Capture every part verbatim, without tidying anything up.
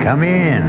Come in.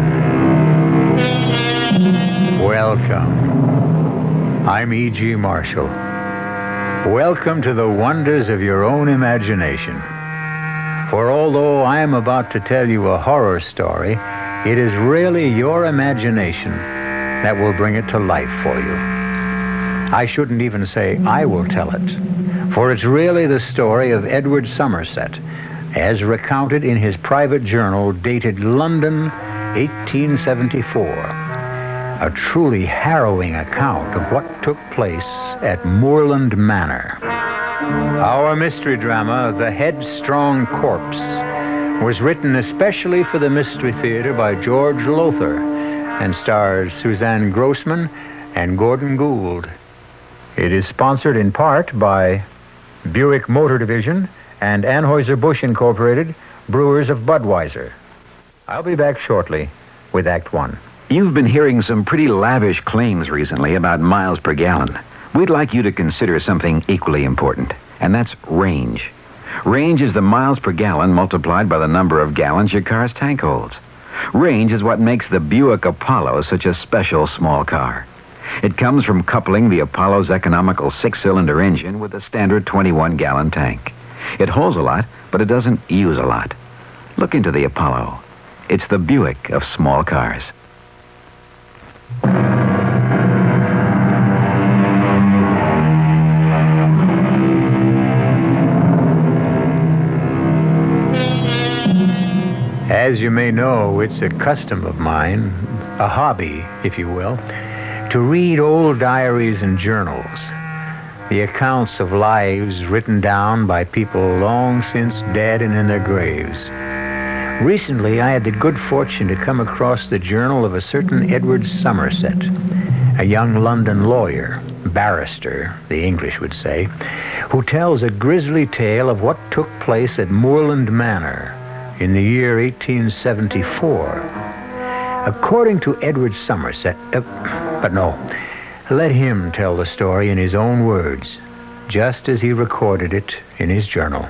Welcome. I'm E G. Marshall. Welcome to the wonders of your own imagination. For although I am about to tell you a horror story, it is really your imagination that will bring it to life for you. I shouldn't even say I will tell it, for it's really the story of Edward Somerset, as recounted in his private journal dated London, eighteen seventy-four. A truly harrowing account of what took place at Moorland Manor. Our mystery drama, The Headstrong Corpse, was written especially for the Mystery Theater by George Lothar and stars Suzanne Grossman and Gordon Gould. It is sponsored in part by Buick Motor Division and Anheuser-Busch Incorporated, brewers of Budweiser. I'll be back shortly with Act One. You've been hearing some pretty lavish claims recently about miles per gallon. We'd like you to consider something equally important, and that's range. Range is the miles per gallon multiplied by the number of gallons your car's tank holds. Range is what makes the Buick Apollo such a special small car. It comes from coupling the Apollo's economical six-cylinder engine with a standard twenty-one gallon tank. It holds a lot, but it doesn't use a lot. Look into the Apollo. It's the Buick of small cars. As you may know, it's a custom of mine, a hobby, if you will, to read old diaries and journals, the accounts of lives written down by people long since dead and in their graves. Recently, I had the good fortune to come across the journal of a certain Edward Somerset, a young London lawyer, barrister, the English would say, who tells a grisly tale of what took place at Moorland Manor in the year eighteen seventy-four. According to Edward Somerset, uh, but no, let him tell the story in his own words, just as he recorded it in his journal.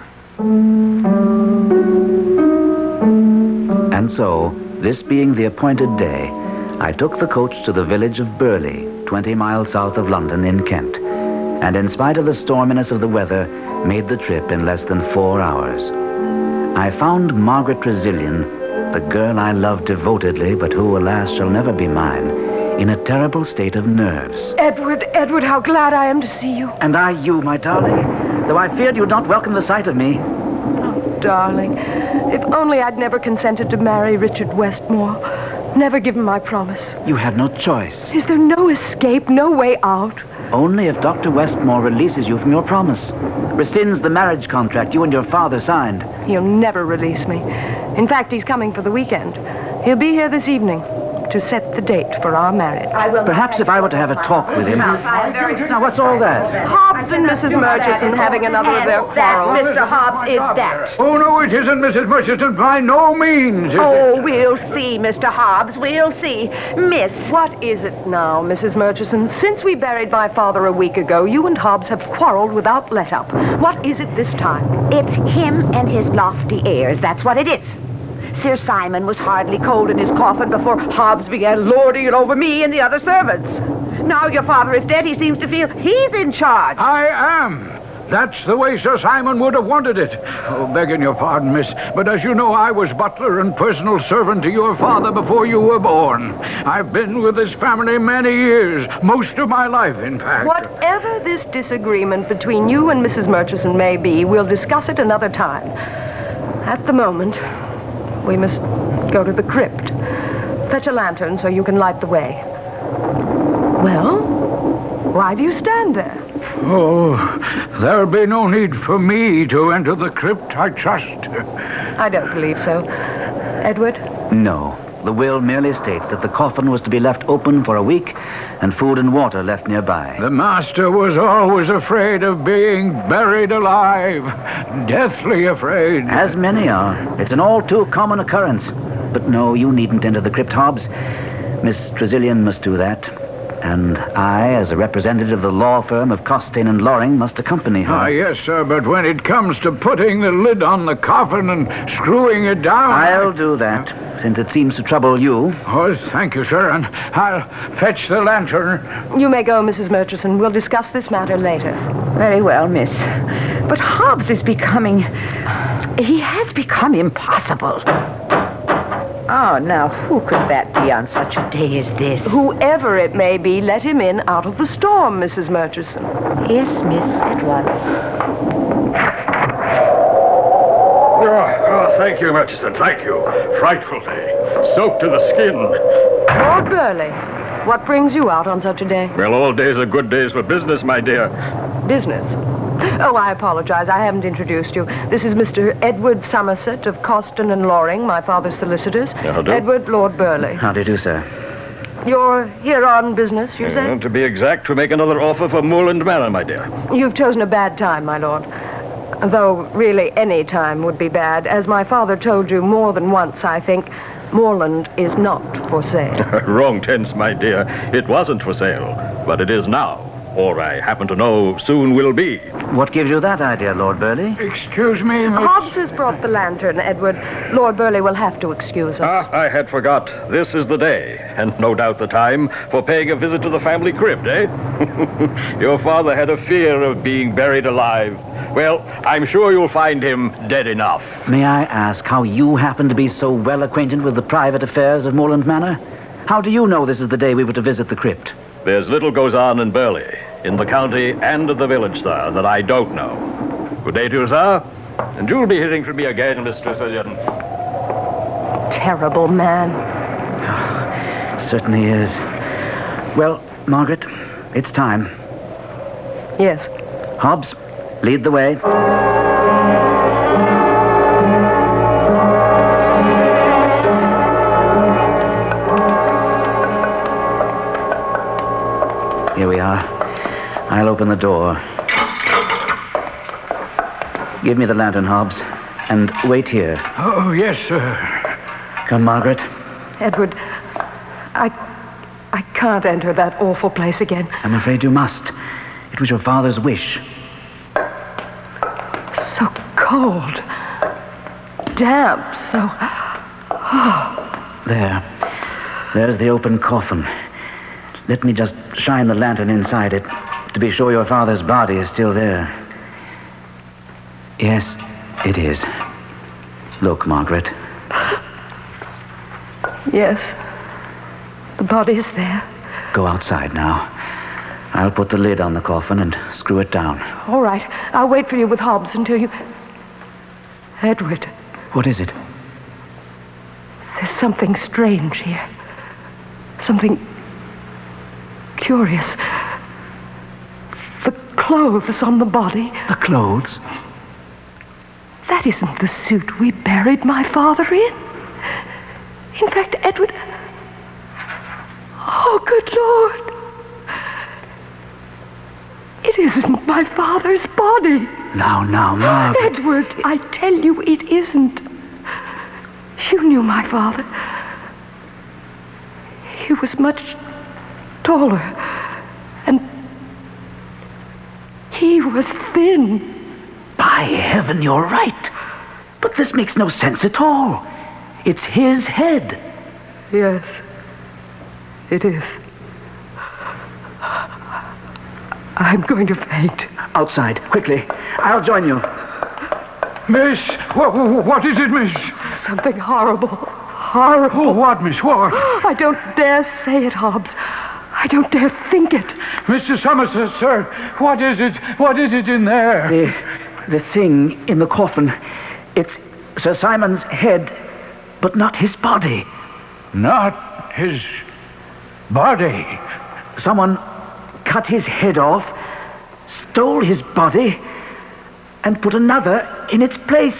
And so, this being the appointed day, I took the coach to the village of Burley, twenty miles south of London in Kent, and in spite of the storminess of the weather, made the trip in less than four hours. I found Margaret Trezilian, the girl I loved devotedly, but who, alas, shall never be mine, in a terrible state of nerves. Edward, Edward, how glad I am to see you. And I you, my darling, though I feared you'd not welcome the sight of me. Oh, darling, if only I'd never consented to marry Richard Westmore, never given my promise. You had no choice. Is there no escape, no way out? Only if Doctor Westmore releases you from your promise, rescinds the marriage contract you and your father signed. He'll never release me. In fact, he's coming for the weekend. He'll be here this evening to set the date for our marriage. Perhaps if I were to have a talk with him. Now, what's all that? Hobbs and Missus Murchison having another of their quarrels. Mister Hobbs, is that? Oh, no, it isn't, Missus Murchison. By no means. Oh, we'll see, Mister Hobbs. We'll see. Miss. What is it now, Missus Murchison? Since we buried my father a week ago, you and Hobbs have quarreled without let-up. What is it this time? It's him and his lofty airs. That's what it is. Sir Simon was hardly cold in his coffin before Hobbs began lording it over me and the other servants. Now your father is dead, he seems to feel he's in charge. I am. That's the way Sir Simon would have wanted it. Oh, begging your pardon, miss, but as you know, I was butler and personal servant to your father before you were born. I've been with this family many years, most of my life, in fact. Whatever this disagreement between you and Missus Murchison may be, we'll discuss it another time. At the moment, we must go to the crypt. Fetch a lantern so you can light the way. Well, why do you stand there? Oh, there'll be no need for me to enter the crypt, I trust. I don't believe so. Edward? No. The will merely states that the coffin was to be left open for a week and food and water left nearby. The master was always afraid of being buried alive. Deathly afraid. As many are. It's an all too common occurrence. But no, you needn't enter the crypt, Hobbs. Miss Trezilian must do that. And I, as a representative of the law firm of Costain and Loring, must accompany her. Ah, yes, sir, but when it comes to putting the lid on the coffin and screwing it down... I'll do that, since it seems to trouble you. Oh, thank you, sir, and I'll fetch the lantern. You may go, Missus Murchison. We'll discuss this matter later. Very well, miss. But Hobbs is becoming... He has become impossible. Oh, now, who could that be on such a day as this? Whoever it may be, let him in out of the storm, Missus Murchison. Yes, miss, at once. Oh, oh, thank you, Murchison, thank you. Frightful day. Soaked to the skin. Lord Burley, what brings you out on such a day? Well, all days are good days for business, my dear. Business? Oh, I apologize. I haven't introduced you. This is Mister Edward Somerset of Costain and Loring, my father's solicitors. How do? Edward Lord Burley. How do you do, sir? You're here on business, you say? Uh, to be exact, to make another offer for Moorland Manor, my dear. You've chosen a bad time, my lord. Though, really, any time would be bad. As my father told you more than once, I think, Moorland is not for sale. Wrong tense, my dear. It wasn't for sale, but it is now. Or I happen to know soon will be. What gives you that idea, Lord Burley? Excuse me, Miss... Hobbs has brought the lantern, Edward. Lord Burley will have to excuse us. Ah, I had forgot. This is the day, and no doubt the time, for paying a visit to the family crypt, eh? Your father had a fear of being buried alive. Well, I'm sure you'll find him dead enough. May I ask how you happen to be so well acquainted with the private affairs of Moorland Manor? How do you know this is the day we were to visit the crypt? There's little goes on in Burley, in the county and at the village, sir, that I don't know. Good day to you, sir. And you'll be hearing from me again, Mistress Ilion. Terrible man. Certainly is. Well, Margaret, it's time. Yes. Hobbs, lead the way. Here we are. I'll open the door. Give me the lantern, Hobbs, and wait here. Oh, yes, sir. Come, Margaret. Edward, I... I can't enter that awful place again. I'm afraid you must. It was your father's wish. So cold. Damp, so... Oh. There. There's the open coffin. Let me just shine the lantern inside it to be sure your father's body is still there. Yes, it is. Look, Margaret. Yes. The body is there. Go outside now. I'll put the lid on the coffin and screw it down. All right. I'll wait for you with Hobbs until you... Edward. What is it? There's something strange here. Something... curious. The clothes on the body. The clothes? That isn't the suit we buried my father in. In fact, Edward... Oh, good Lord. It isn't my father's body. Now, now, Margaret. Edward, I tell you it isn't. You knew my father. He was much taller, and he was thin. By heaven, you're right. But this makes no sense at all. It's his head. Yes, it is. I'm going to faint. Outside, quickly. I'll join you. Miss, what, what is it, miss? Something horrible. Horrible. Oh, what, miss, what? I don't dare say it, Hobbs. I don't dare think it. Mister Somerset, sir, what is it? What is it in there? The, the thing in the coffin, it's Sir Simon's head, but not his body. Not his body? Someone cut his head off, stole his body, and put another in its place.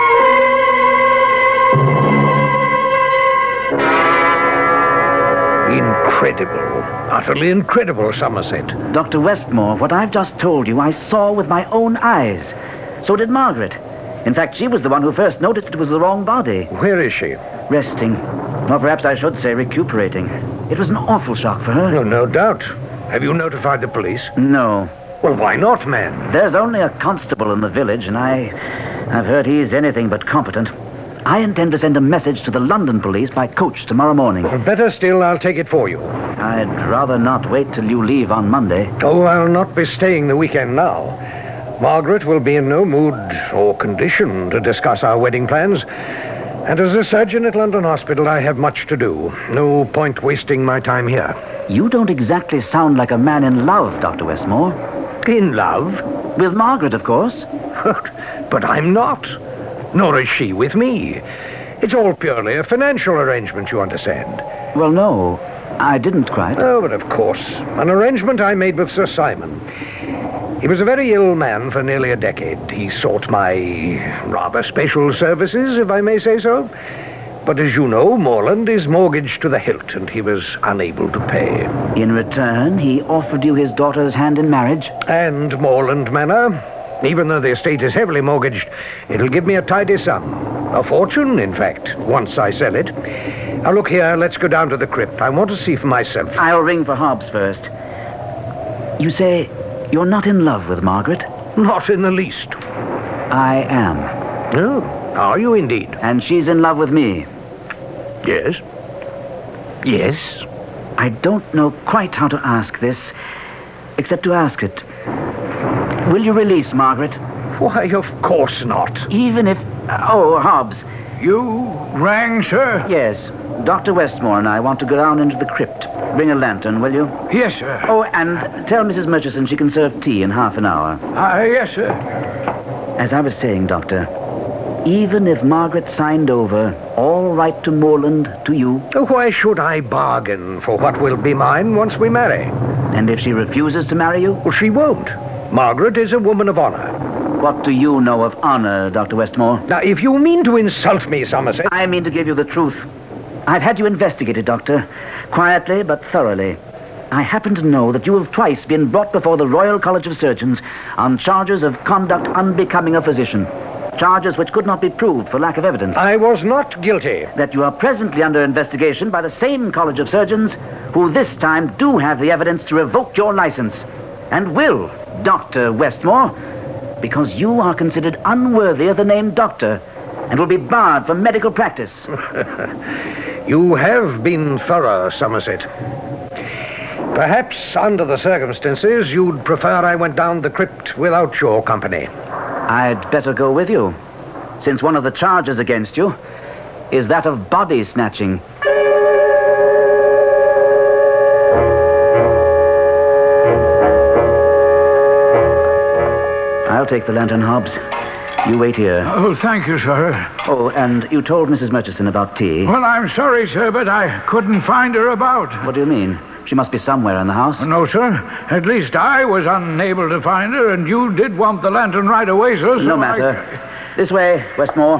Incredible. Utterly incredible, Somerset. Doctor Westmore, what I've just told you, I saw with my own eyes. So did Margaret. In fact, she was the one who first noticed it was the wrong body. Where is she? Resting. Or perhaps I should say recuperating. It was an awful shock for her. No, no doubt. Have you notified the police? No. Well, why not, man? There's only a constable in the village, and I... I've heard he's anything but competent. I intend to send a message to the London police by coach tomorrow morning. Well, better still, I'll take it for you. I'd rather not wait till you leave on Monday. Oh, I'll not be staying the weekend now. Margaret will be in no mood or condition to discuss our wedding plans. And as a surgeon at London Hospital, I have much to do. No point wasting my time here. You don't exactly sound like a man in love, Doctor Westmore. In love? With Margaret, of course. But I'm not. Nor is she with me. It's all purely a financial arrangement, you understand. Well, no, I didn't quite. Oh, but of course. An arrangement I made with Sir Simon. He was a very ill man for nearly a decade. He sought my rather special services, if I may say so. But as you know, Morland is mortgaged to the hilt, and he was unable to pay. In return, he offered you his daughter's hand in marriage? And Morland Manor. Even though the estate is heavily mortgaged, it'll give me a tidy sum. A fortune, in fact, once I sell it. Now, look here, let's go down to the crypt. I want to see for myself. I'll ring for Hobbs first. You say you're not in love with Margaret? Not in the least. I am. Oh, are you indeed? And she's in love with me? Yes. Yes. I don't know quite how to ask this, except to ask it. Will you release Margaret? Why, of course not. Even if... Oh, Hobbs. You rang, sir? Yes. Doctor Westmore and I want to go down into the crypt. Bring a lantern, will you? Yes, sir. Oh, and tell Missus Murchison she can serve tea in half an hour. Ah, uh, yes, sir. As I was saying, Doctor, even if Margaret signed over all right to Morland to you... Why should I bargain for what will be mine once we marry? And if she refuses to marry you? Well, she won't. Margaret is a woman of honor. What do you know of honor, Doctor Westmore? Now, if you mean to insult me, Somerset... I mean to give you the truth. I've had you investigated, Doctor. Quietly, but thoroughly. I happen to know that you have twice been brought before the Royal College of Surgeons on charges of conduct unbecoming a physician. Charges which could not be proved for lack of evidence. I was not guilty. That you are presently under investigation by the same College of Surgeons, who this time do have the evidence to revoke your license. And will, Doctor Westmore, because you are considered unworthy of the name doctor and will be barred from medical practice. You have been thorough, Somerset. Perhaps, under the circumstances, you'd prefer I went down the crypt without your company. I'd better go with you, since one of the charges against you is that of body snatching. I'll take the lantern, Hobbs. You wait here. Oh, thank you, sir. Oh, and you told Missus Murchison about tea. Well, I'm sorry, sir, but I couldn't find her about. What do you mean? She must be somewhere in the house. No, sir. At least I was unable to find her, and you did want the lantern right away, sir. So no matter. I... This way, Westmore.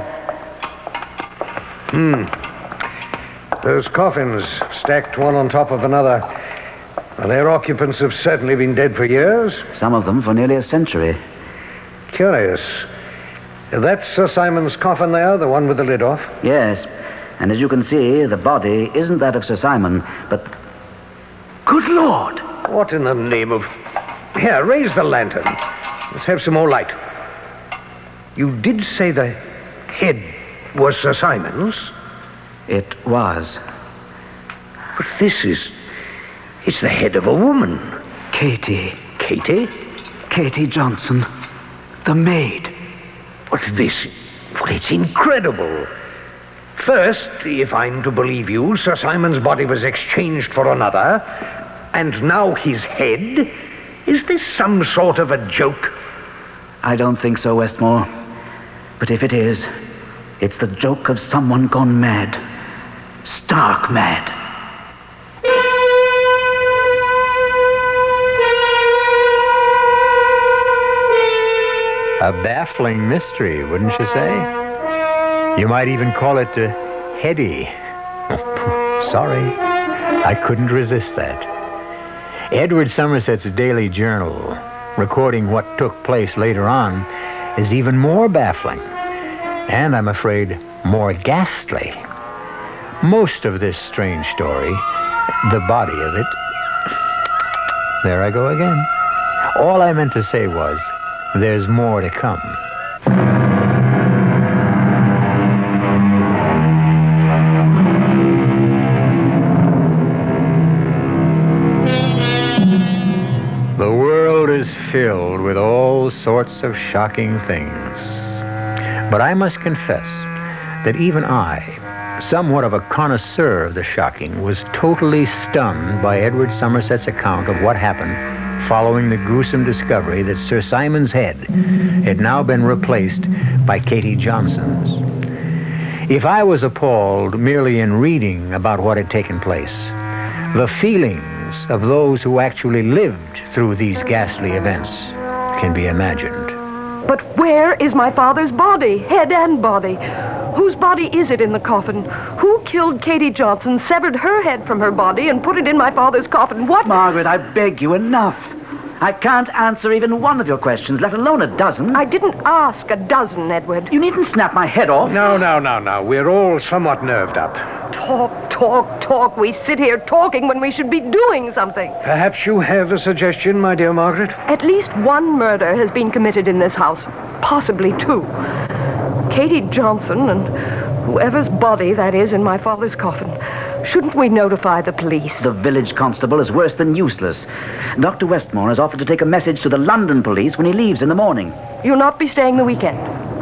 Hmm. Those coffins, stacked one on top of another. Well, their occupants have certainly been dead for years. Some of them for nearly a century. Curious. That's Sir Simon's coffin there, the one with the lid off? Yes. And as you can see, the body isn't that of Sir Simon, but... Good Lord! What in the name of... Here, raise the lantern. Let's have some more light. You did say the head was Sir Simon's? It was. But this is... It's the head of a woman. Katie. Katie? Katie Johnson. The maid. What's this? Well, it's incredible. First, if I'm to believe you, Sir Simon's body was exchanged for another, and now his head? Is this some sort of a joke? I don't think so, Westmore. But if it is, it's the joke of someone gone mad. Stark mad. A baffling mystery, wouldn't you say? You might even call it uh, heady. Sorry, I couldn't resist that. Edward Somerset's Daily Journal, recording what took place later on, is even more baffling, and I'm afraid more ghastly. Most of this strange story the body of it. There I go again. All I meant to say was, there's more to come. The world is filled with all sorts of shocking things. But I must confess that even I, somewhat of a connoisseur of the shocking, was totally stunned by Edward Somerset's account of what happened following the gruesome discovery that Sir Simon's head had now been replaced by Katie Johnson's. If I was appalled merely in reading about what had taken place, the feelings of those who actually lived through these ghastly events can be imagined. But where is my father's body, head and body? Whose body is it in the coffin? Who killed Katie Johnson, severed her head from her body, and put it in my father's coffin? What? Margaret, I beg you, enough. I can't answer even one of your questions, let alone a dozen. I didn't ask a dozen, Edward. You needn't snap my head off. No, no, no, no. We're all somewhat nerved up. Talk, talk, talk. We sit here talking when we should be doing something. Perhaps you have a suggestion, my dear Margaret? At least one murder has been committed in this house. Possibly two. Katie Johnson and whoever's body that is in my father's coffin. Shouldn't we notify the police? The village constable is worse than useless. Doctor Westmore has offered to take a message to the London police when he leaves in the morning. You'll not be staying the weekend?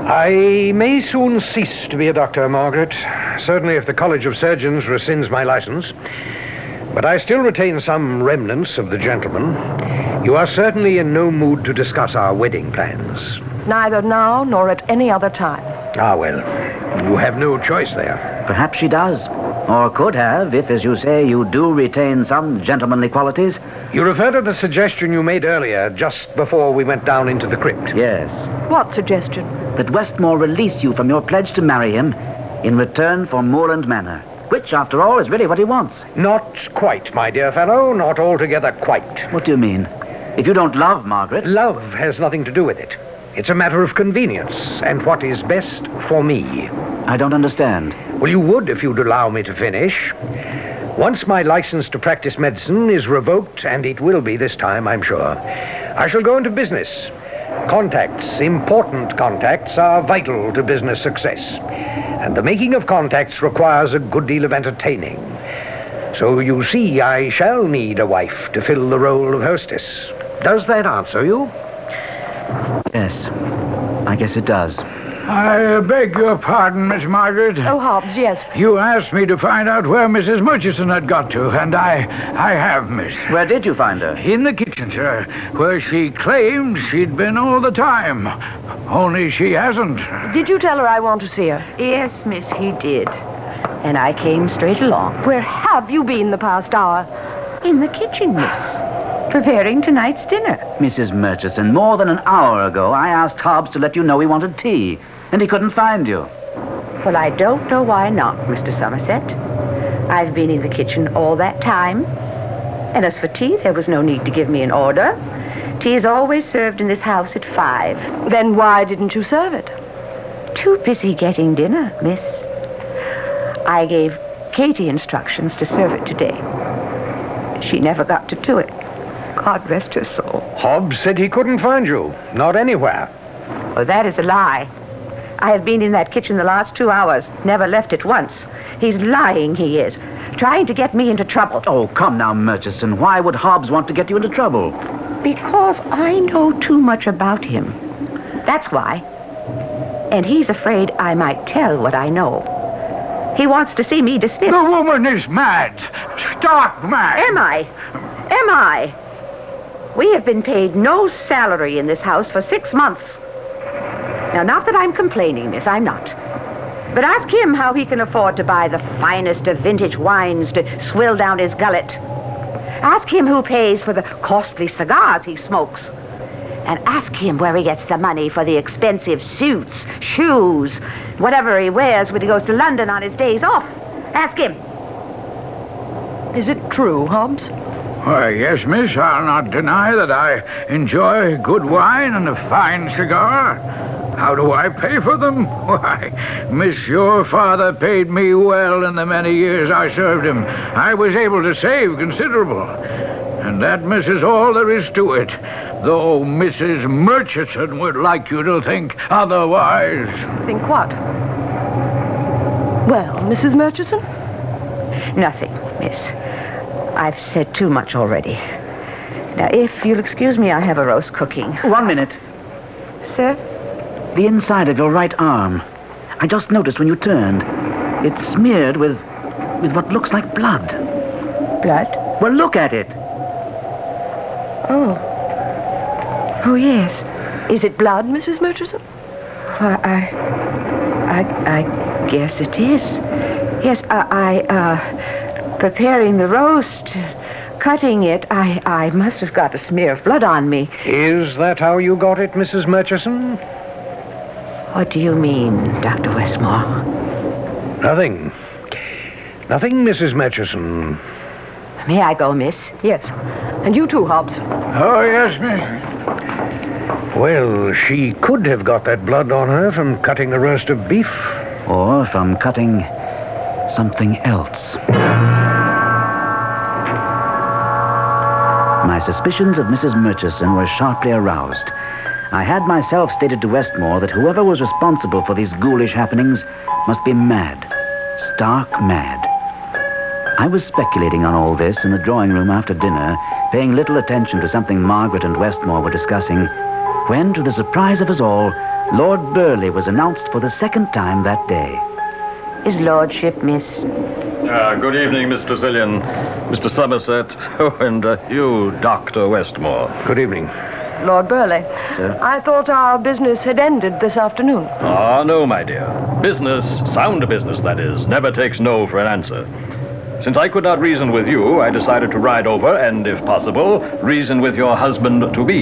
I may soon cease to be a doctor, Margaret. Certainly if the College of Surgeons rescinds my license. But I still retain some remnants of the gentleman. You are certainly in no mood to discuss our wedding plans. Neither now nor at any other time. Ah, well, you have no choice there. Perhaps she does. Or could have, if, as you say, you do retain some gentlemanly qualities. You refer to the suggestion you made earlier, just before we went down into the crypt. Yes. What suggestion? That Westmore release you from your pledge to marry him in return for Moorland Manor, which, after all, is really what he wants. Not quite, my dear fellow. Not altogether quite. What do you mean? If you don't love Margaret... Love has nothing to do with it. It's a matter of convenience and what is best for me. I don't understand. Well, you would if you'd allow me to finish. Once my license to practice medicine is revoked, and it will be this time, I'm sure, I shall go into business. Contacts, important contacts, are vital to business success. And the making of contacts requires a good deal of entertaining. So you see, I shall need a wife to fill the role of hostess. Does that answer you? Yes, I guess it does. I beg your pardon, Miss Margaret. Oh, Hobbs, yes. You asked me to find out where Missus Murchison had got to, and I I have, miss. Where did you find her? In the kitchen, sir, where she claimed she'd been all the time. Only she hasn't. Did you tell her I want to see her? Yes, miss, he did. And I came straight along. Where have you been the past hour? In the kitchen, miss. Preparing tonight's dinner. Missus Murchison, more than an hour ago, I asked Hobbs to let you know he wanted tea, and he couldn't find you. Well, I don't know why not, Mister Somerset. I've been in the kitchen all that time. And as for tea, there was no need to give me an order. Tea is always served in this house at five. Then why didn't you serve it? Too busy getting dinner, miss. I gave Katie instructions to serve it today. She never got to do it. God rest her soul. Hobbs said he couldn't find you. Not anywhere. Oh, that is a lie. I have been in that kitchen the last two hours. Never left it once. He's lying, he is. Trying to get me into trouble. Oh, come now, Murchison. Why would Hobbs want to get you into trouble? Because I know too much about him. That's why. And he's afraid I might tell what I know. He wants to see me dismissed. The woman is mad. Stark mad. Am I? Am I? We have been paid no salary in this house for six months. Now, not that I'm complaining, miss, I'm not. But ask him how he can afford to buy the finest of vintage wines to swill down his gullet. Ask him who pays for the costly cigars he smokes. And ask him where he gets the money for the expensive suits, shoes, whatever he wears when he goes to London on his days off. Ask him. Is it true, Hobbs? Why, yes, miss. I'll not deny that I enjoy good wine and a fine cigar. How do I pay for them? Why, miss, your father paid me well in the many years I served him. I was able to save considerable. And that, miss, is all there is to it. Though Missus Murchison would like you to think otherwise. Think what? Well, Missus Murchison? Nothing, miss. I've said too much already. Now, if you'll excuse me, I have a roast cooking. One minute. Sir? The inside of your right arm. I just noticed when you turned. It's smeared with... with what looks like blood. Blood? Well, look at it. Oh. Oh, yes. Is it blood, Missus Murchison? Well, I... I... I guess it is. Yes, I... I, uh... preparing the roast... cutting it, I, I must have got a smear of blood on me. Is that how you got it, Missus Murchison? What do you mean, Doctor Westmore? Nothing. Nothing, Missus Murchison. May I go, miss? Yes. And you too, Hobbs. Oh, yes, miss. Well, she could have got that blood on her from cutting the roast of beef. Or from cutting something else. My suspicions of Missus Murchison were sharply aroused. I had myself stated to Westmore that whoever was responsible for these ghoulish happenings must be mad. Stark mad. I was speculating on all this in the drawing room after dinner, paying little attention to something Margaret and Westmore were discussing, when, to the surprise of us all, Lord Burleigh was announced for the second time that day. His lordship, miss. Uh, good evening, Mister Zillion, Mister Somerset, oh, and uh, you, Doctor Westmore. Good evening. Lord Burleigh. Sir? I thought our business had ended this afternoon. Ah, no, my dear. Business, sound business, that is, never takes no for an answer. Since I could not reason with you, I decided to ride over and, if possible, reason with your husband-to-be.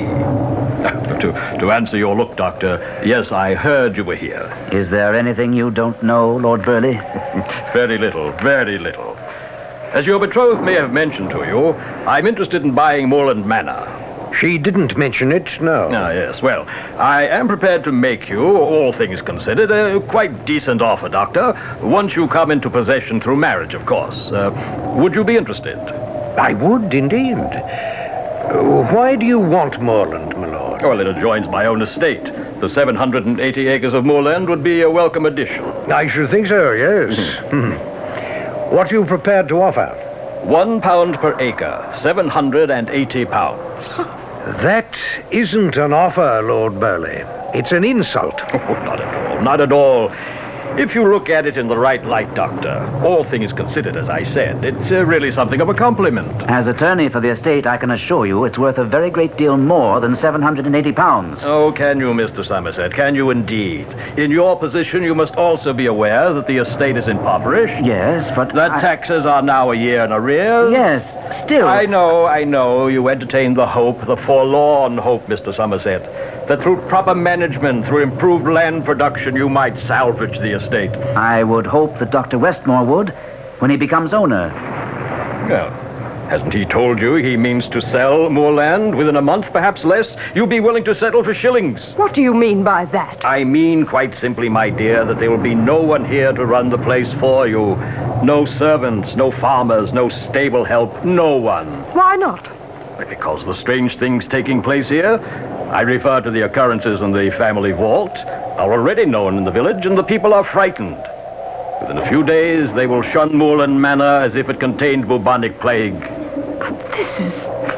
to, to answer your look, Doctor, yes, I heard you were here. Is there anything you don't know, Lord Burleigh? Very little, very little. As your betrothed may have mentioned to you, I'm interested in buying Moorland Manor. She didn't mention it, no. Ah, yes. Well, I am prepared to make you, all things considered, a quite decent offer, Doctor, once you come into possession through marriage, of course. Uh, would you be interested? I would, indeed. Uh, why do you want moorland, my lord? Well, it adjoins my own estate. The seven hundred eighty acres of moorland would be a welcome addition. I should think so, yes. Hmm. What are you prepared to offer? One pound per acre, seven hundred eighty pounds. That isn't an offer, Lord Burleigh. It's an insult. Oh, not at all, not at all. If you look at it in the right light, Doctor, all things considered, as I said, it's uh, really something of a compliment. As attorney for the estate, I can assure you it's worth a very great deal more than seven hundred eighty pounds. Oh, can you, Mister Somerset? Can you indeed? In your position, you must also be aware that the estate is impoverished. Yes, but... That I... taxes are now a year in arrears. Yes, still... I know, I know. You entertain the hope, the forlorn hope, Mister Somerset, that through proper management, through improved land production, you might salvage the estate. I would hope that Doctor Westmore would, when he becomes owner. Well, hasn't he told you he means to sell more land within a month, perhaps less? You'll be willing to settle for shillings. What do you mean by that? I mean, quite simply, my dear, that there will be no one here to run the place for you. No servants, no farmers, no stable help, no one. Why not? Because the strange things taking place here, I refer to the occurrences in the family vault, are already known in the village, and the people are frightened. Within a few days, they will shun Moorland Manor as if it contained bubonic plague. But this is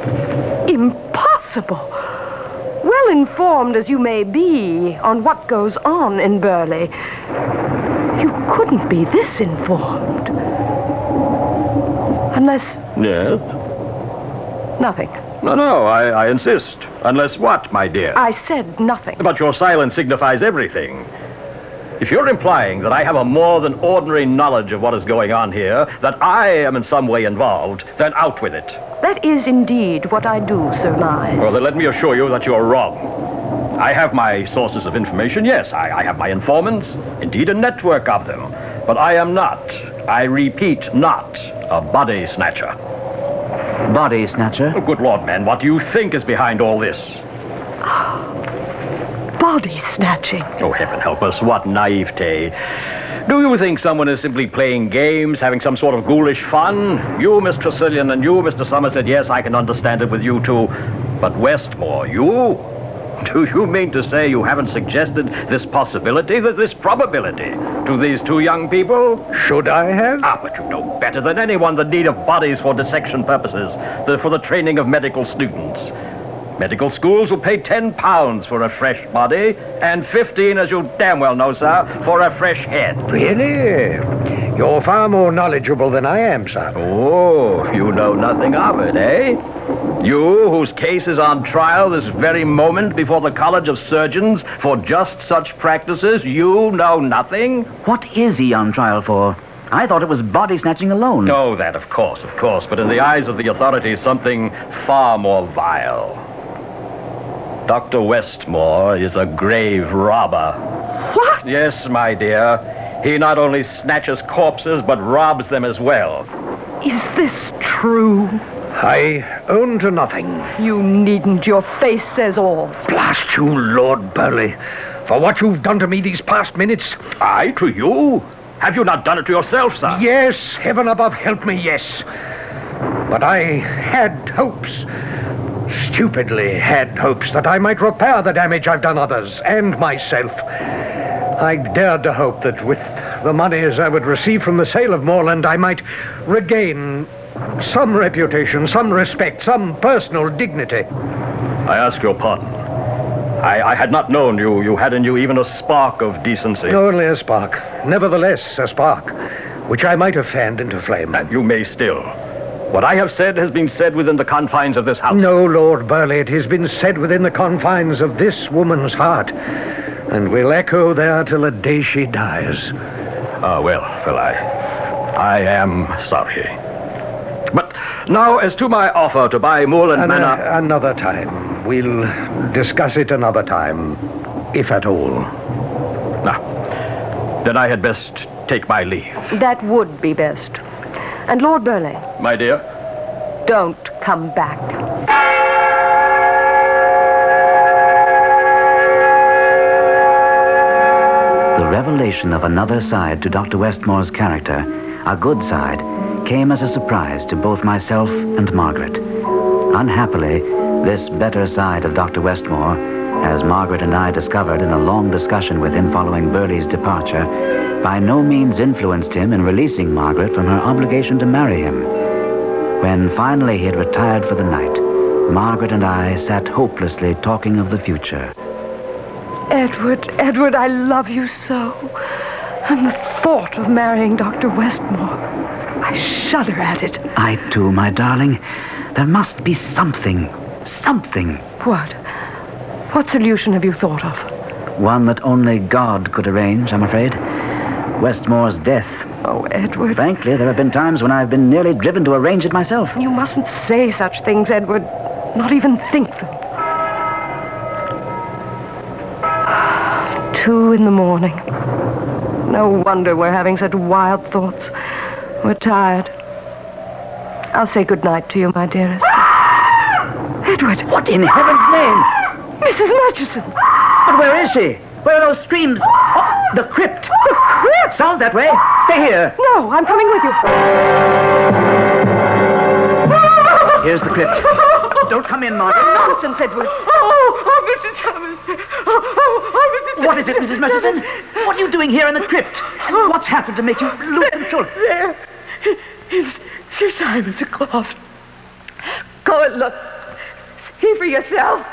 impossible. Well informed as you may be on what goes on in Burleigh, you couldn't be this informed. Unless... Yes? Nothing. No, no, I, I insist. Unless what, my dear? I said nothing. But your silence signifies everything. If you're implying that I have a more than ordinary knowledge of what is going on here, that I am in some way involved, then out with it. That is indeed what I do surmise. Well, then let me assure you that you're wrong. I have my sources of information, yes. I, I have my informants, indeed a network of them. But I am not, I repeat, not a body snatcher. Body snatcher? Oh, good Lord, man, what do you think is behind all this? Body snatching. Oh, heaven help us, what naivete. Do you think someone is simply playing games, having some sort of ghoulish fun? You, Miss Tressilian, and you, Mister Somerset, yes, I can understand it with you too. But Westmore, you? Do you mean to say you haven't suggested this possibility, this probability, to these two young people? Should I have? Ah, but you know better than anyone the need of bodies for dissection purposes, the, for the training of medical students. Medical schools will pay ten pounds for a fresh body, and fifteen, as you damn well know, sir, for a fresh head. Really? You're far more knowledgeable than I am, sir. Oh, you know nothing of it, eh? You, whose case is on trial this very moment before the College of Surgeons for just such practices, you know nothing? What is he on trial for? I thought it was body snatching alone. Oh, that, of course, of course. But in the eyes of the authorities, something far more vile. Doctor Westmore is a grave robber. What? Yes, my dear. He not only snatches corpses, but robs them as well. Is this true? I own to nothing. You needn't. Your face says all. Blast you, Lord Burley, for what you've done to me these past minutes. I to you? Have you not done it to yourself, sir? Yes, heaven above help me, yes. But I had hopes, stupidly had hopes, that I might repair the damage I've done others and myself. I dared to hope that with the monies I would receive from the sale of Moorland, I might regain some reputation, some respect, some personal dignity. I ask your pardon. I, I had not known you. You had in you even a spark of decency. Only a spark. Nevertheless, a spark, which I might have fanned into flame. And you may still. What I have said has been said within the confines of this house. No, Lord Burley, it has been said within the confines of this woman's heart, and will echo there till the day she dies. Ah, well, Philai, I am sorry. But now, as to my offer to buy Moorland An- Manor... uh, another time. We'll discuss it another time, if at all. Now, then I had best take my leave. That would be best. And Lord Burleigh, My dear? don't come back. The revelation of another side to Doctor Westmore's character, a good side, came as a surprise to both myself and Margaret. Unhappily, this better side of Doctor Westmore, as Margaret and I discovered in a long discussion with him following Burley's departure, by no means influenced him in releasing Margaret from her obligation to marry him. When finally he had retired for the night, Margaret and I sat hopelessly talking of the future. Edward, Edward, I love you so. And the thought of marrying Doctor Westmore, I shudder at it. I too, my darling. There must be something, something. What? What solution have you thought of? One that only God could arrange, I'm afraid. Westmore's death. Oh, Edward. Frankly, there have been times when I've been nearly driven to arrange it myself. You mustn't say such things, Edward. Not even think them. Two in the morning. No wonder we're having such wild thoughts. We're tired. I'll say good night to you, my dearest. Edward! What in heaven's name? Missus Murchison! But where is she? Where are those screams? Oh, the crypt. The crypt! Sounds that way. Stay here. No, I'm coming with you. Here's the crypt. Don't come in, Margaret. Nonsense, Edward. Oh, oh, Mister Thomas. Oh, oh, oh, Mister What is it, Missus Murchison? What are you doing here in the crypt? And what's happened to make you lose control? There. It's Sir Simon's cloth. Go and look. See for yourself.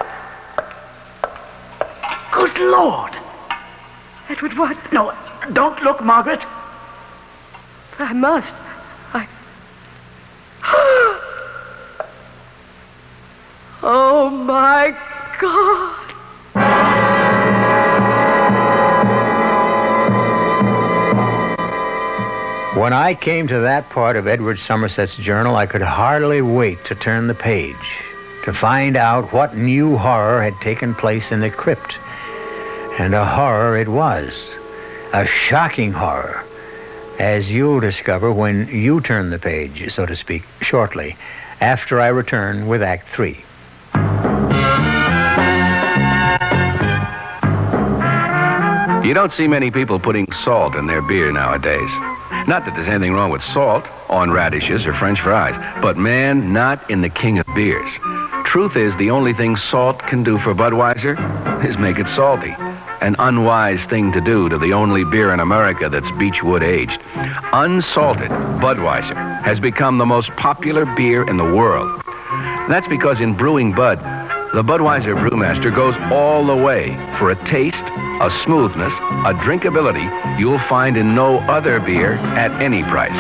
Good Lord. Edward, what? No, don't look, Margaret. But I must. I... Oh, my God. When I came to that part of Edward Somerset's journal, I could hardly wait to turn the page, to find out what new horror had taken place in the crypt. And a horror it was. A shocking horror, as you'll discover when you turn the page, so to speak, shortly, after I return with Act Three. You don't see many people putting salt in their beer nowadays. Not that there's anything wrong with salt on radishes or French fries, but man, not in the king of beers. Truth is, the only thing salt can do for Budweiser is make it salty. An unwise thing to do to the only beer in America that's Beechwood aged. Unsalted Budweiser has become the most popular beer in the world. That's because in brewing Bud, the Budweiser brewmaster goes all the way for a taste, a smoothness, a drinkability you'll find in no other beer at any price.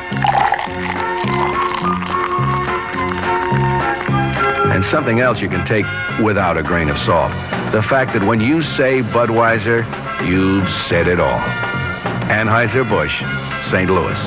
And something else you can take without a grain of salt. The fact that when you say Budweiser, you've said it all. Anheuser-Busch, Saint Louis.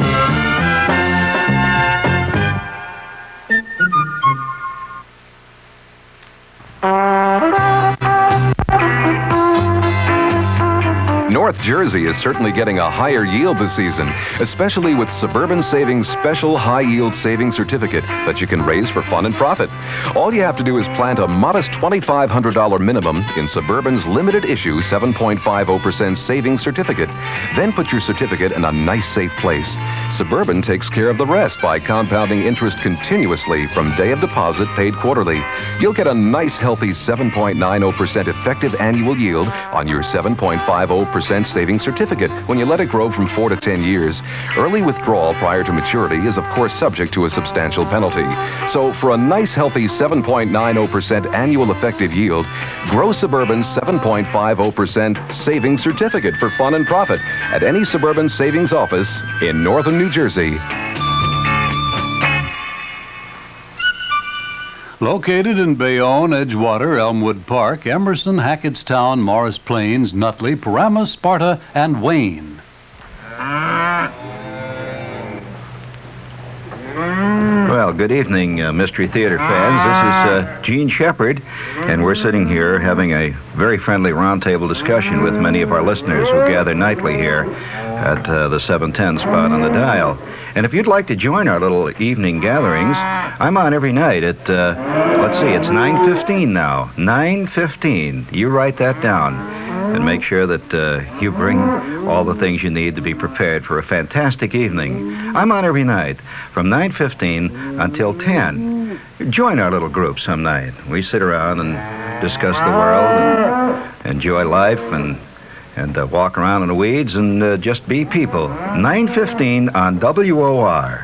North Jersey is certainly getting a higher yield this season, especially with Suburban Savings Special High Yield Savings Certificate that you can raise for fun and profit. All you have to do is plant a modest twenty-five hundred dollars minimum in Suburban's limited issue seven point five zero percent savings certificate. Then put your certificate in a nice, safe place. Suburban takes care of the rest by compounding interest continuously from day of deposit paid quarterly. You'll get a nice, healthy seven point nine zero percent effective annual yield on your seven point five zero percent savings certificate when you let it grow from four to ten years. Early withdrawal prior to maturity is, of course, subject to a substantial penalty. So for a nice, healthy seven point nine zero percent annual effective yield, grow Suburban's seven point five zero percent savings certificate for fun and profit at any Suburban savings office in northern New Jersey. Located in Bayonne, Edgewater, Elmwood Park, Emerson, Hackettstown, Morris Plains, Nutley, Paramus, Sparta, and Wayne. Well, good evening, uh, Mystery Theater fans. This is uh, Gene Shepard, and we're sitting here having a very friendly roundtable discussion with many of our listeners who gather nightly here at uh, the seven ten spot on the dial. And if you'd like to join our little evening gatherings, I'm on every night at, uh, let's see, it's nine fifteen now. nine fifteen. You write that down and make sure that uh, you bring all the things you need to be prepared for a fantastic evening. I'm on every night from nine fifteen until ten. Join our little group some night. We sit around and discuss the world and enjoy life and and uh, walk around in the weeds and uh, just be people. nine fifteen on W O R.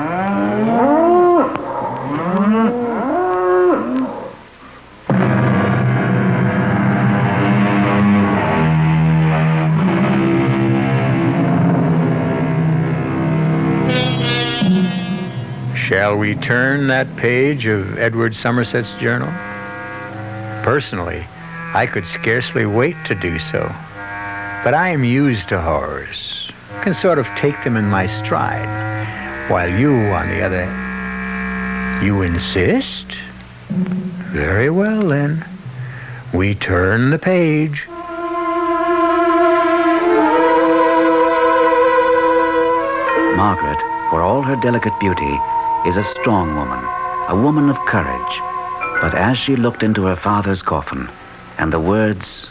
Shall we turn that page of Edward Somerset's journal? Personally, I could scarcely wait to do so. But I am used to horrors, can sort of take them in my stride. While you, on the other, you insist? Very well, then. We turn the page. Margaret, for all her delicate beauty, is a strong woman, a woman of courage. But as she looked into her father's coffin, and the words,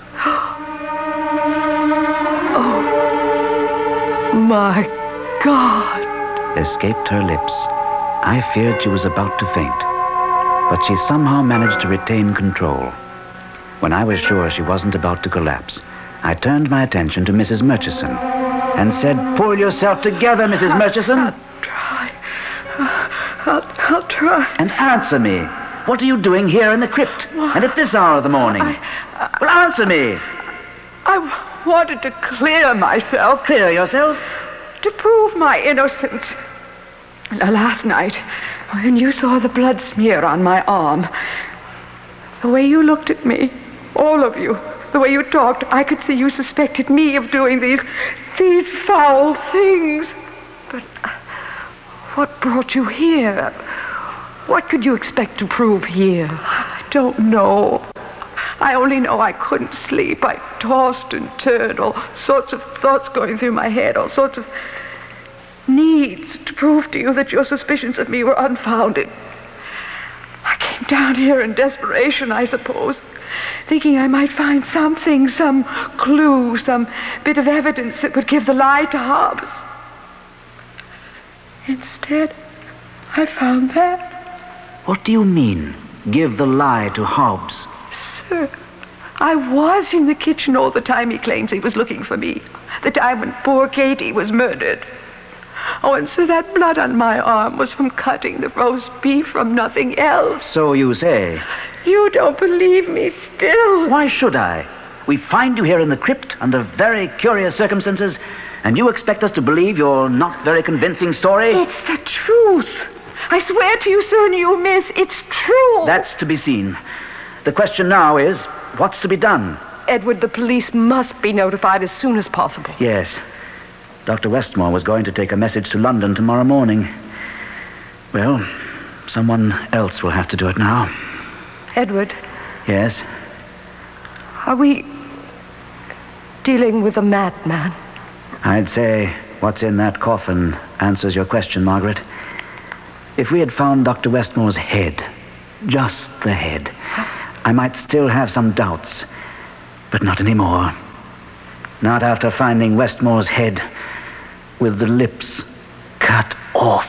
My God, escaped her lips, I feared she was about to faint. But she somehow managed to retain control. When I was sure she wasn't about to collapse, I turned my attention to Missus Murchison and said, Pull yourself together, Missus Murchison. I'll try. I'll, I'll try. And answer me. What are you doing here in the crypt? What? And at this hour of the morning? I, I, well, answer me. I wanted to clear myself. Clear yourself? To prove my innocence. Last night, when you saw the blood smear on my arm, the way you looked at me, all of you, the way you talked, I could see you suspected me of doing these, these foul things. But what brought you here? What could you expect to prove here? I don't know. I only know I couldn't sleep. I tossed and turned, all sorts of thoughts going through my head, all sorts of needs to prove to you that your suspicions of me were unfounded. I came down here in desperation, I suppose. thinking I might find something, some clue, some bit of evidence that would give the lie to Hobbs. Instead, I found that. What do you mean, give the lie to Hobbs? Sir, I was in the kitchen all the time he claims he was looking for me. The time when poor Katie was murdered. Oh, and so that blood on my arm was from cutting the roast beef, from nothing else. So you say. You don't believe me still. Why should I? We find you here in the crypt under very curious circumstances, and you expect us to believe your not very convincing story? It's the truth. I swear to you, sir, and you miss, it's true. That's to be seen. The question now is, what's to be done? Edward, the police must be notified as soon as possible. Yes. Doctor Westmore was going to take a message to London tomorrow morning. Well, someone else will have to do it now. Edward? Yes? Are we dealing with a madman? I'd say what's in that coffin answers your question, Margaret. If we had found Doctor Westmore's head, just the head, I might still have some doubts. But not anymore. Not after finding Westmore's head with the lips cut off.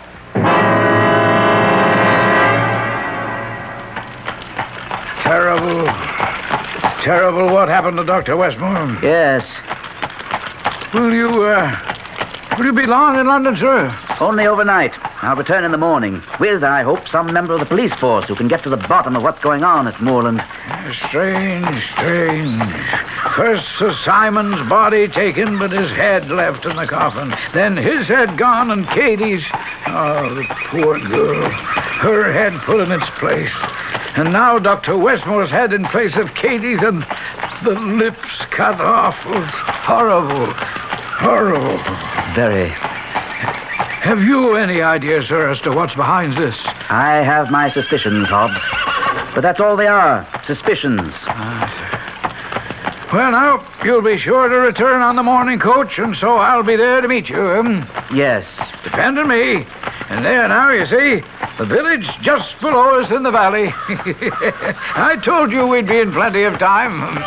Terrible. Terrible what happened to Doctor Westmore. Yes. Will you, uh... Will you be long in London, sir? Only overnight. I'll return in the morning with, I hope, some member of the police force who can get to the bottom of what's going on at Moorland. Strange, strange. First Sir Simon's body taken, but his head left in the coffin. Then his head gone and Katie's... Oh, the poor girl. Her head put in its place. And now Doctor Westmore's head in place of Katie's and the lips cut off. Oh, horrible. Horrible. Very. Have you any idea, sir, as to what's behind this? I have my suspicions, Hobbs. But that's all they are. Suspicions. Ah, well, now, you'll be sure to return on the morning coach, and so I'll be there to meet you. Um, yes. Depend on me. And there now, you see, the village just below us in the valley. I told you we'd be in plenty of time.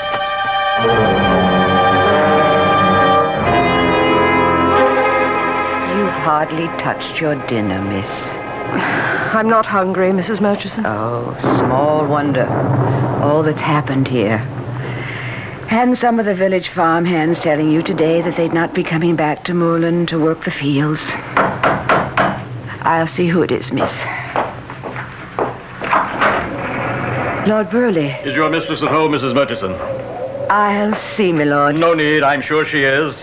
Hardly touched your dinner, miss. I'm not hungry, Missus Murchison. Oh, small wonder. All that's happened here. And some of the village farmhands telling you today that they'd not be coming back to Moorland to work the fields. I'll see who it is, miss. Lord Burley. Is your mistress at home, Missus Murchison? I'll see, my lord. No need. I'm sure she is.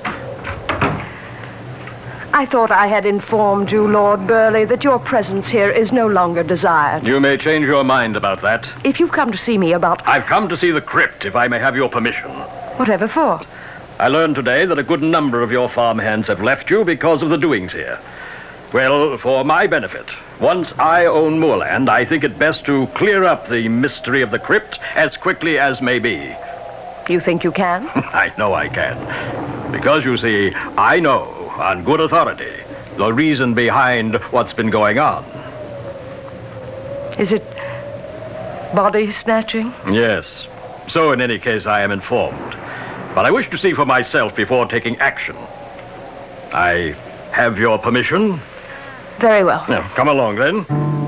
I thought I had informed you, Lord Burley, that your presence here is no longer desired. You may change your mind about that. If you've come to see me about... I've come to see the crypt, if I may have your permission. Whatever for? I learned today that a good number of your farmhands have left you because of the doings here. Well, for my benefit, once I own moorland, I think it best to clear up the mystery of the crypt as quickly as may be. You think you can? I know I can. Because, you see, I know, on good authority, the reason behind what's been going on. Is it body snatching? Yes. So, in any case, I am informed. But I wish to see for myself before taking action. I have your permission? Very well. Now, come along, then.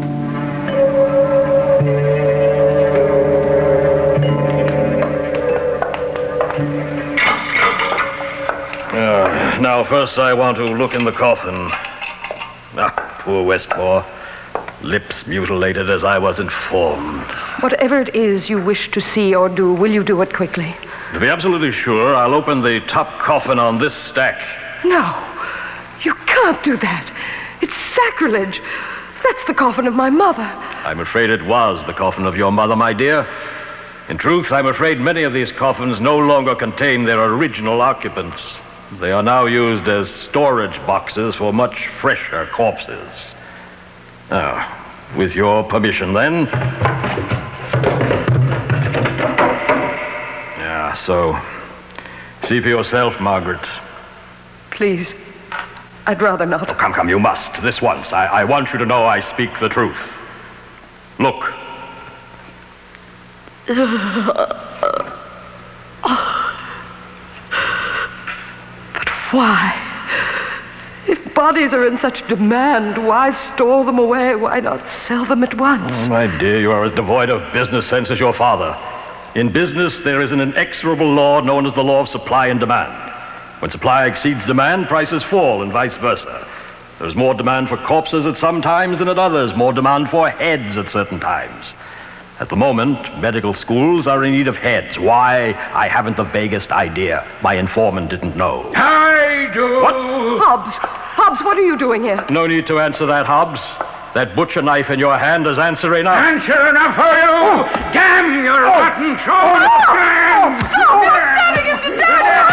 Uh, now, first I want to look in the coffin. Ah, poor Westmore. Lips mutilated as I was informed. Whatever it is you wish to see or do, will you do it quickly? To be absolutely sure, I'll open the top coffin on this stack. No, you can't do that. It's sacrilege. That's the coffin of my mother. I'm afraid it was the coffin of your mother, my dear. In truth, I'm afraid many of these coffins no longer contain their original occupants. They are now used as storage boxes for much fresher corpses. Now, with your permission, then. Yeah, so, see for yourself, Margaret. Please, I'd rather not. Oh, come, come, you must, this once. I, I want you to know I speak the truth. Look. But why? If bodies are in such demand, why store them away? Why not sell them at once? Oh, my dear, you are as devoid of business sense as your father. In business, there is an inexorable law known as the law of supply and demand. When supply exceeds demand, prices fall, and vice versa. There's more demand for corpses at some times than at others, more demand for heads at certain times. At the moment, medical schools are in need of heads. Why? I haven't the vaguest idea. My informant didn't know. I do. What? Hobbs! Hobbs, what are you doing here? No need to answer that, Hobbs. That butcher knife in your hand is answer enough. Answer enough for you! Oh. Damn your oh. rotten soul! Oh, no. Damn! Oh, you're stabbing him to death!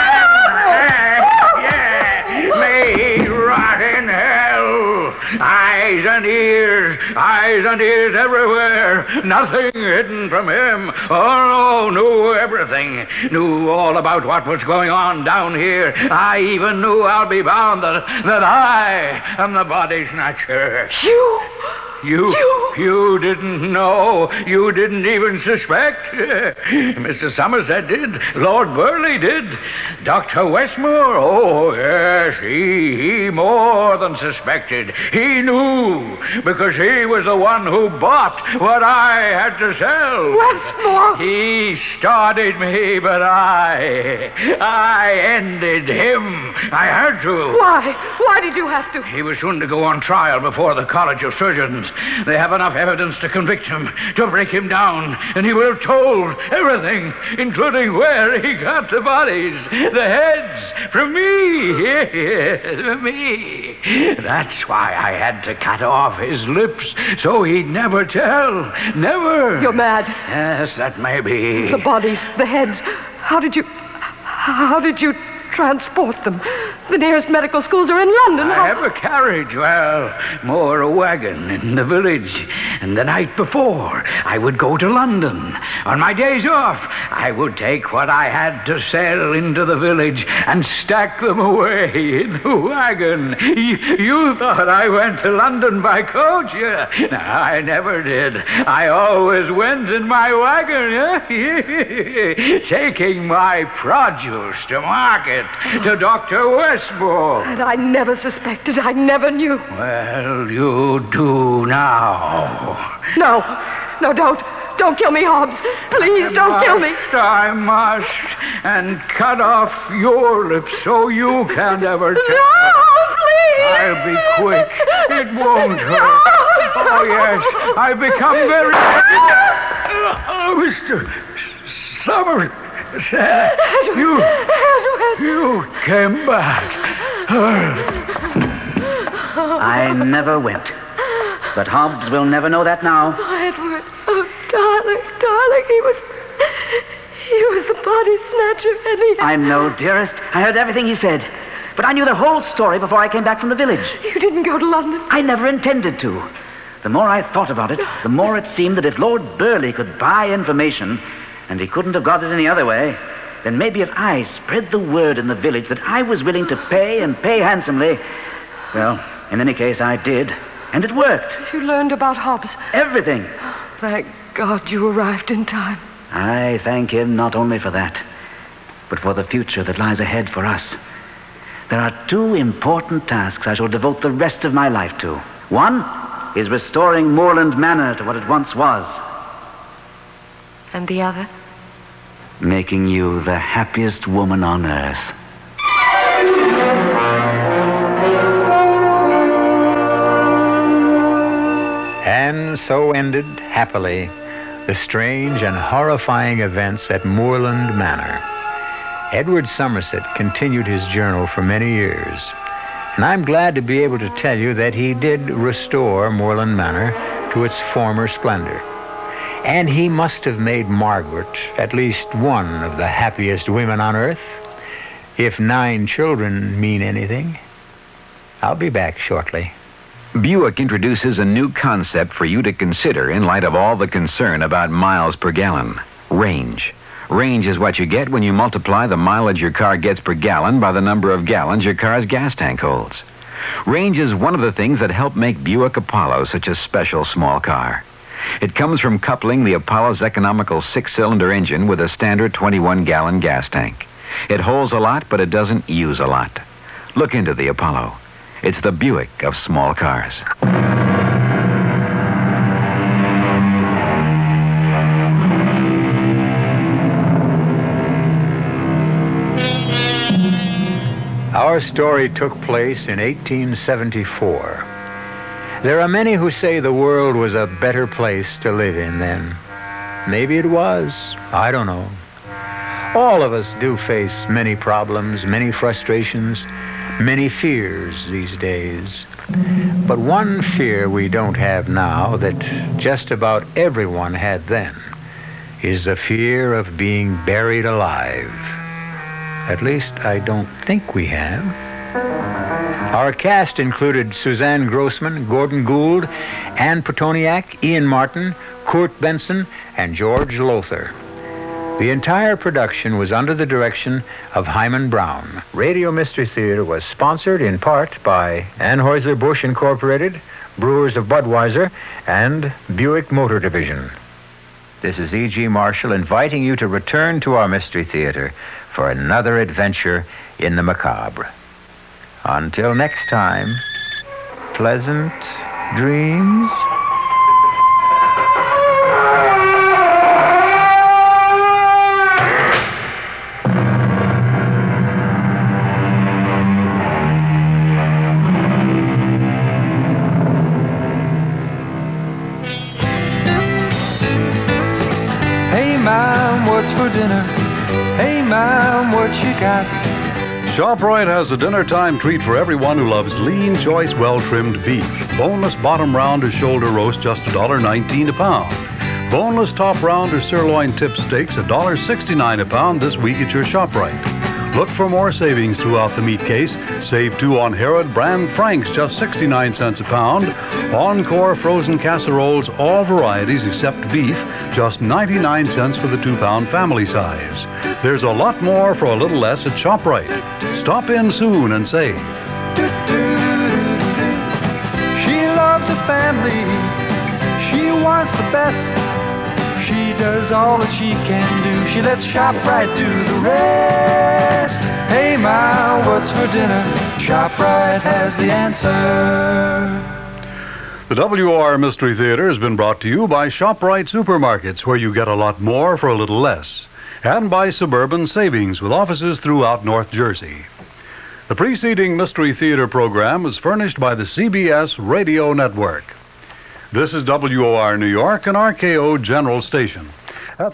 Yeah, yeah. May he rot in hell. Eyes and ears, eyes and ears everywhere. Nothing hidden from him. Oh, no, knew everything. Knew all about what was going on down here. I even knew, I'll be bound, that, that I am the body snatcher. You? You, you, you didn't know. You didn't even suspect. Mister Somerset did. Lord Burley did. Doctor Westmore, oh, yes, he, he more than suspected. He knew, because he was the one who bought what I had to sell. Westmore? He started me, but I, I ended him. I had to. Why? Why did you have to? He was soon to go on trial before the College of Surgeons. They have enough evidence to convict him, to break him down, and he will have told everything, including where he got the bodies, the heads, from me. Yes, from me. That's why I had to cut off his lips, so he'd never tell. Never. You're mad. Yes, that may be. The bodies, the heads. How did you... How did you transport them? The nearest medical schools are in London. I How... have a carriage, well, more a wagon in the village. And the night before, I would go to London. On my days off, I would take what I had to sell into the village and stack them away in the wagon. You, you thought I went to London by coach? Yeah. No, I never did. I always went in my wagon, yeah? Taking my produce to market, to Doctor Westmore. And I never suspected. I never knew. Well, you do now. No. No, don't. Don't kill me, Hobbs. Please, don't must, kill me. I must. And cut off your lips so you can't ever tell. No, please. I'll be quick. It won't hurt. No, no. Oh, yes. I've become very... Oh, Mister Summers. You, you came back. I never went. But Hobbs will never know that now. Oh, Edward. Oh, darling, darling, he was... He was the body snatcher, and he... I know, dearest. I heard everything he said. But I knew the whole story before I came back from the village. You didn't go to London? I never intended to. The more I thought about it, the more it seemed that if Lord Burley could buy information, and he couldn't have got it any other way, then maybe if I spread the word in the village that I was willing to pay and pay handsomely, well, in any case, I did. And it worked. You learned about Hobbs? Everything. Thank God you arrived in time. I thank him not only for that, but for the future that lies ahead for us. There are two important tasks I shall devote the rest of my life to. One is restoring Moorland Manor to what it once was. And the other? Making you the happiest woman on earth. And so ended, happily, the strange and horrifying events at Moorland Manor. Edward Somerset continued his journal for many years, and I'm glad to be able to tell you that he did restore Moorland Manor to its former splendor. And he must have made Margaret at least one of the happiest women on earth, if nine children mean anything. I'll be back shortly. Buick introduces a new concept for you to consider in light of all the concern about miles per gallon. Range. Range is what you get when you multiply the mileage your car gets per gallon by the number of gallons your car's gas tank holds. Range is one of the things that help make Buick Apollo such a special small car. It comes from coupling the Apollo's economical six-cylinder engine with a standard twenty-one gallon gas tank. It holds a lot, but it doesn't use a lot. Look into the Apollo. It's the Buick of small cars. Our story took place in eighteen seventy-four. There are many who say the world was a better place to live in then. Maybe it was. I don't know. All of us do face many problems, many frustrations, many fears these days. But one fear we don't have now that just about everyone had then is the fear of being buried alive. At least I don't think we have. Our cast included Suzanne Grossman, Gordon Gould, Ann Petoniak, Ian Martin, Kurt Benson, and George Lothar. The entire production was under the direction of Hyman Brown. Radio Mystery Theater was sponsored in part by Anheuser-Busch Incorporated, Brewers of Budweiser, and Buick Motor Division. This is E G. Marshall inviting you to return to our Mystery Theater for another adventure in the macabre. Until next time, pleasant dreams. Hey, Mom, what's for dinner? Hey, Mom, what you got? ShopRite has a dinner time treat for everyone who loves lean, choice, well-trimmed beef. Boneless bottom round or shoulder roast, just one dollar nineteen a pound. Boneless top round or sirloin tip steaks, one dollar sixty-nine a pound this week at your ShopRite. Look for more savings throughout the meat case. Save two on Herod brand Franks, just sixty-nine cents a pound. Encore frozen casseroles, all varieties except beef, just ninety-nine cents for the two-pound family size. There's a lot more for a little less at ShopRite. Stop in soon and save. She loves the family. She wants the best. She does all that she can do. She lets ShopRite do the rest. Hey, Ma, what's for dinner? ShopRite has the answer. The W O R Mystery Theater has been brought to you by ShopRite Supermarkets, where you get a lot more for a little less, and by Suburban Savings, with offices throughout North Jersey. The preceding Mystery Theater program was furnished by the C B S Radio Network. This is W O R New York, an R K O General Station. Uh,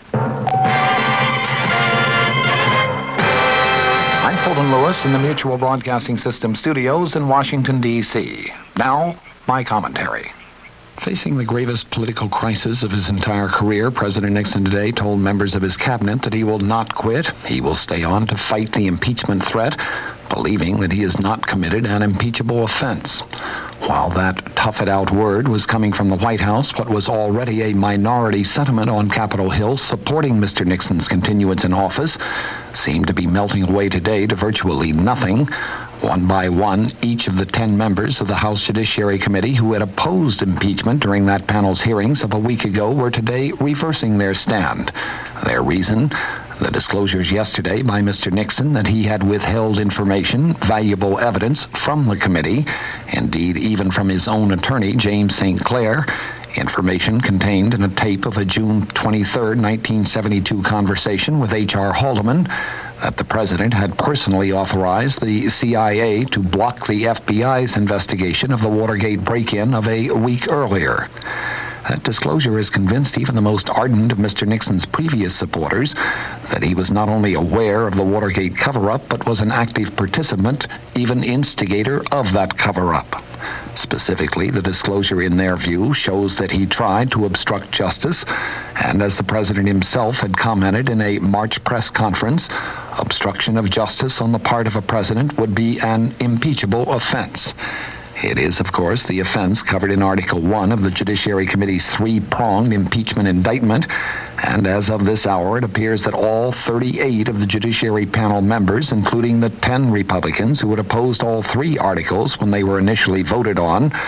I'm Fulton Lewis in the Mutual Broadcasting System studios in Washington, D C Now, my commentary. Facing the gravest political crisis of his entire career, President Nixon today told members of his cabinet that he will not quit. He will stay on to fight the impeachment threat, believing that he has not committed an impeachable offense. While that tough-it-out word was coming from the White House, what was already a minority sentiment on Capitol Hill supporting Mister Nixon's continuance in office seemed to be melting away today to virtually nothing. One by one, each of the ten members of the House Judiciary Committee who had opposed impeachment during that panel's hearings of a week ago were today reversing their stand. Their reason? The disclosures yesterday by Mister Nixon that he had withheld information, valuable evidence, from the committee, indeed even from his own attorney, James Saint Clair, information contained in a tape of a June twenty-third, nineteen seventy-two conversation with H R Haldeman, that the president had personally authorized the C I A to block the F B I's investigation of the Watergate break-in of a week earlier. That disclosure has convinced even the most ardent of Mister Nixon's previous supporters that he was not only aware of the Watergate cover-up, but was an active participant, even instigator of that cover-up. Specifically, the disclosure, in their view, shows that he tried to obstruct justice, and as the president himself had commented in a March press conference, obstruction of justice on the part of a president would be an impeachable offense. It is, of course, the offense covered in Article one of the Judiciary Committee's three-pronged impeachment indictment, and as of this hour, it appears that all thirty-eight of the Judiciary Panel members, including the ten Republicans who had opposed all three articles when they were initially voted on,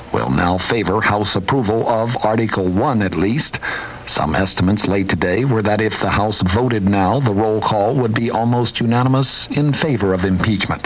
will now favor House approval of Article one at least. Some estimates late today were that if the House voted now, the roll call would be almost unanimous in favor of impeachment.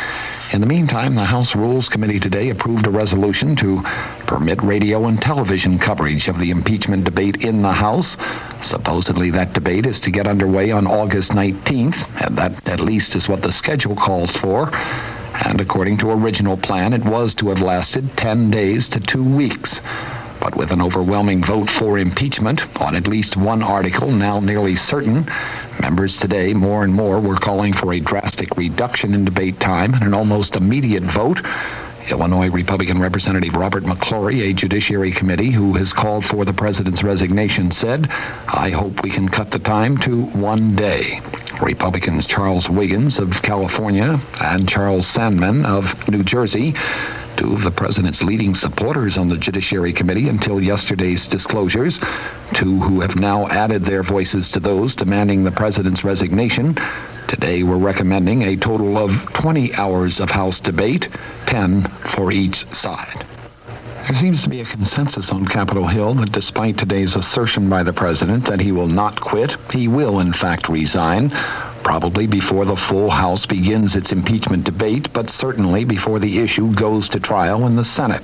In the meantime, the House Rules Committee today approved a resolution to permit radio and television coverage of the impeachment debate in the House. Supposedly that debate is to get underway on August nineteenth, and that at least is what the schedule calls for. And according to original plan, it was to have lasted ten days to two weeks. But with an overwhelming vote for impeachment on at least one article now nearly certain, members today more and more were calling for a drastic reduction in debate time and an almost immediate vote. Illinois Republican Representative Robert McClory, a Judiciary Committee who has called for the president's resignation, said, "I hope we can cut the time to one day." Republicans Charles Wiggins of California and Charles Sandman of New Jersey, two of the president's leading supporters on the Judiciary Committee until yesterday's disclosures, two who have now added their voices to those demanding the president's resignation, today we're recommending a total of twenty hours of House debate, ten for each side. There seems to be a consensus on Capitol Hill that despite today's assertion by the president that he will not quit, he will in fact resign, probably before the full House begins its impeachment debate, but certainly before the issue goes to trial in the Senate.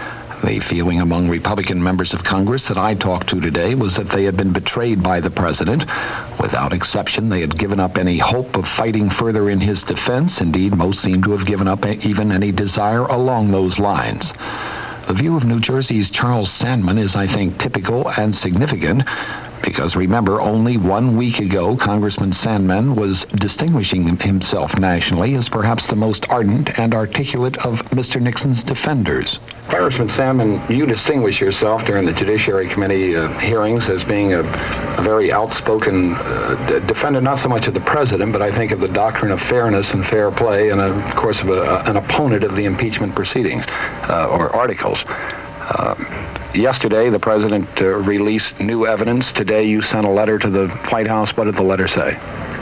The feeling among Republican members of Congress that I talked to today was that they had been betrayed by the president. Without exception, they had given up any hope of fighting further in his defense. Indeed, most seem to have given up even any desire along those lines. The view of New Jersey's Charles Sandman is, I think, typical and significant because, remember, only one week ago, Congressman Sandman was distinguishing himself nationally as perhaps the most ardent and articulate of Mister Nixon's defenders. Congressman Sandman, you distinguish yourself during the Judiciary Committee uh, hearings as being a, a very outspoken uh, defender, not so much of the president, but I think of the doctrine of fairness and fair play, and, of course, of a, an opponent of the impeachment proceedings uh, or articles. Uh, yesterday, the president uh, released new evidence. Today, you sent a letter to the White House. What did the letter say?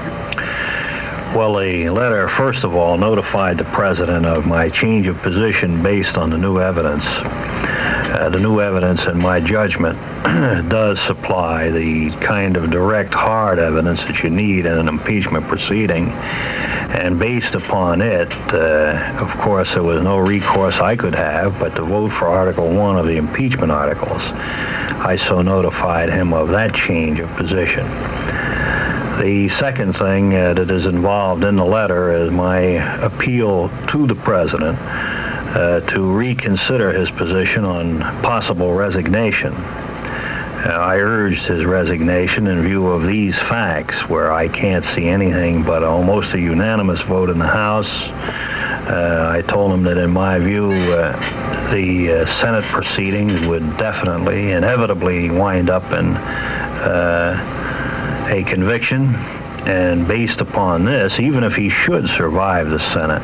Well, the letter, first of all, notified the president of my change of position based on the new evidence. Uh, the new evidence, in my judgment, does supply the kind of direct, hard evidence that you need in an impeachment proceeding. And based upon it, uh, of course, there was no recourse I could have but to vote for Article one of the impeachment articles. I so notified him of that change of position. The second thing uh, that is involved in the letter is my appeal to the president uh, to reconsider his position on possible resignation. Uh, I urged his resignation in view of these facts, where I can't see anything but almost a unanimous vote in the House. Uh, I told him that in my view, uh, the uh, Senate proceedings would definitely, inevitably wind up in uh, a conviction, and based upon this, even if he should survive the Senate,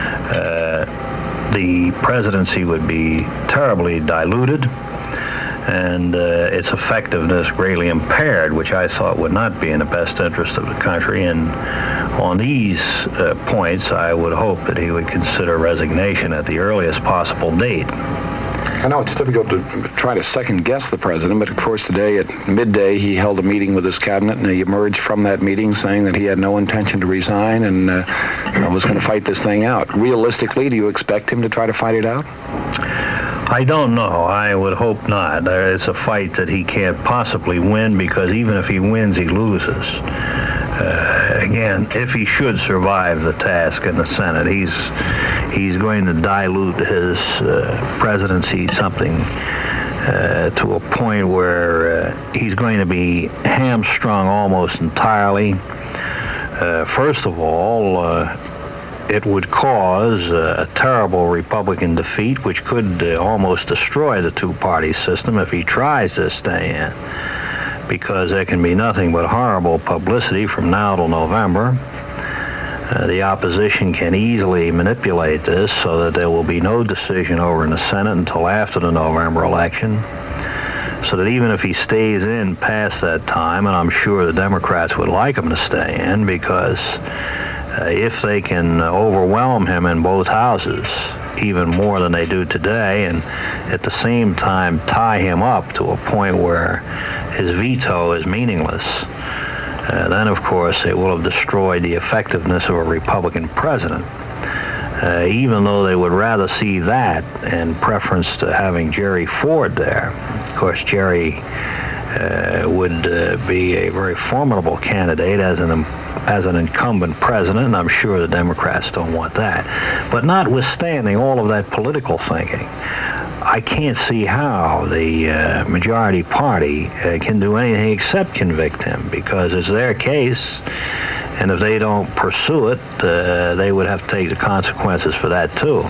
uh, the presidency would be terribly diluted and uh, its effectiveness greatly impaired, which I thought would not be in the best interest of the country. And on these uh, points, I would hope that he would consider resignation at the earliest possible date. I know it's difficult to try to second-guess the president, but of course today at midday he held a meeting with his cabinet, and he emerged from that meeting saying that he had no intention to resign and uh, was going to fight this thing out. Realistically, do you expect him to try to fight it out? I don't know. I would hope not. It's a fight that he can't possibly win, because even if he wins, he loses. Uh, again, if he should survive the task in the Senate, he's he's going to dilute his uh, presidency something uh, to a point where uh, he's going to be hamstrung almost entirely. Uh, first of all, uh, it would cause uh, a terrible Republican defeat, which could uh, almost destroy the two-party system if he tries to stay in, because there can be nothing but horrible publicity from now till November. Uh, the opposition can easily manipulate this so that there will be no decision over in the Senate until after the November election, so that even if he stays in past that time, and I'm sure the Democrats would like him to stay in, because uh, if they can overwhelm him in both houses, even more than they do today, and at the same time tie him up to a point where his veto is meaningless, uh, then of course it will have destroyed the effectiveness of a Republican president. Uh, even though they would rather see that in preference to having Jerry Ford there. Of course, Jerry uh, would uh, be a very formidable candidate as an as an incumbent president, and I'm sure the Democrats don't want that. But notwithstanding all of that political thinking, I can't see how the uh, majority party uh, can do anything except convict him, because it's their case, and if they don't pursue it, uh, they would have to take the consequences for that, too.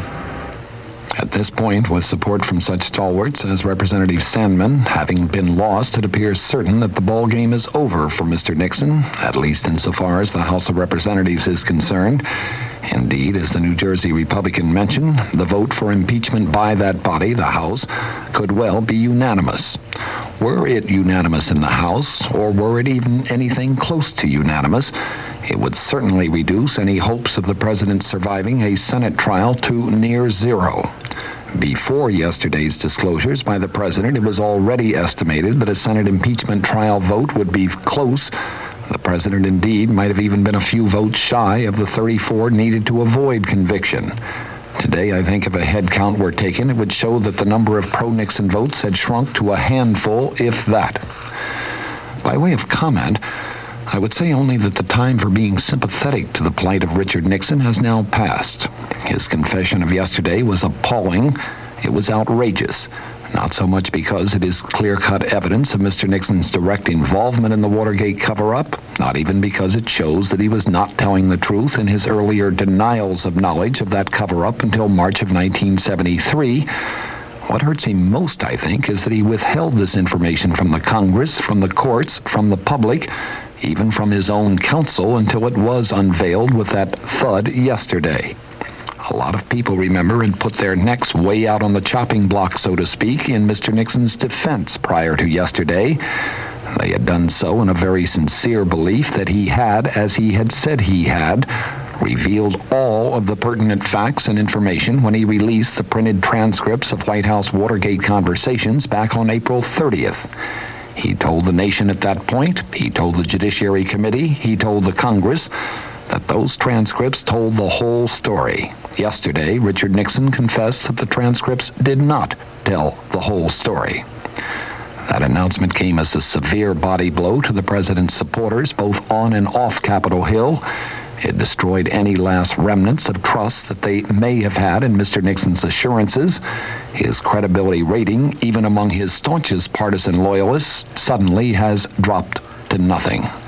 At this point, with support from such stalwarts as Representative Sandman having been lost, it appears certain that the ball game is over for Mister Nixon, at least insofar as the House of Representatives is concerned. Indeed, as the New Jersey Republican mentioned, the vote for impeachment by that body, the House, could well be unanimous. Were it unanimous in the House, or were it even anything close to unanimous, it would certainly reduce any hopes of the president surviving a Senate trial to near zero. Before yesterday's disclosures by the president, it was already estimated that a Senate impeachment trial vote would be close. The president, indeed, might have even been a few votes shy of the thirty-four needed to avoid conviction. Today, I think if a head count were taken, it would show that the number of pro-Nixon votes had shrunk to a handful, if that. By way of comment, I would say only that the time for being sympathetic to the plight of Richard Nixon has now passed. His confession of yesterday was appalling. It was outrageous. Not so much because it is clear-cut evidence of Mister Nixon's direct involvement in the Watergate cover-up, not even because it shows that he was not telling the truth in his earlier denials of knowledge of that cover-up until March of nineteen seventy-three. What hurts him most, I think, is that he withheld this information from the Congress, from the courts, from the public, even from his own counsel, until it was unveiled with that thud yesterday. A lot of people remember and put their necks way out on the chopping block, so to speak, in Mister Nixon's defense prior to yesterday. They had done so in a very sincere belief that he had, as he had said he had, revealed all of the pertinent facts and information when he released the printed transcripts of White House Watergate conversations back on April thirtieth. He told the nation at that point, he told the Judiciary Committee, he told the Congress, that those transcripts told the whole story. Yesterday, Richard Nixon confessed that the transcripts did not tell the whole story. That announcement came as a severe body blow to the president's supporters, both on and off Capitol Hill. It destroyed any last remnants of trust that they may have had in Mister Nixon's assurances. His credibility rating, even among his staunchest partisan loyalists, suddenly has dropped to nothing.